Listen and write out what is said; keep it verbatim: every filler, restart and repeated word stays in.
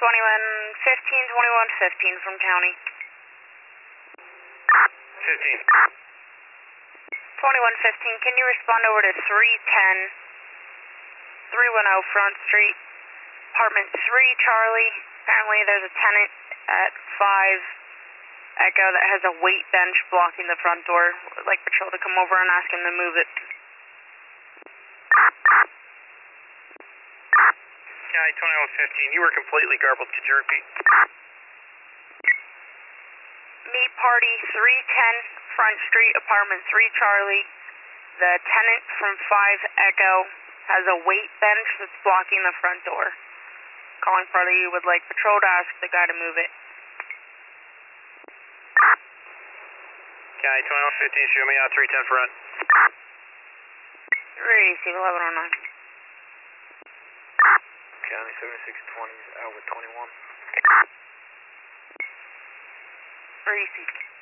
twenty-one fifteen, twenty-one fifteen from county. fifteen. twenty-one fifteen, can you respond over to three ten, three ten Front Street, apartment three Charlie. Apparently there's a tenant at five Echo that has a weight bench blocking the front door. Would like patrol to come over and ask him to move it. County twenty-one fifteen, you were completely garbled. Could you repeat? Meet party three ten Front Street, apartment three Charlie. The tenant from five Echo has a weight bench that's blocking the front door. Calling party would like patrol to ask the guy to move it. County twenty-one fifteen, show me out three ten front. Receive eleven oh nine. County seventy-six twenty is out with twenty-one. Receive.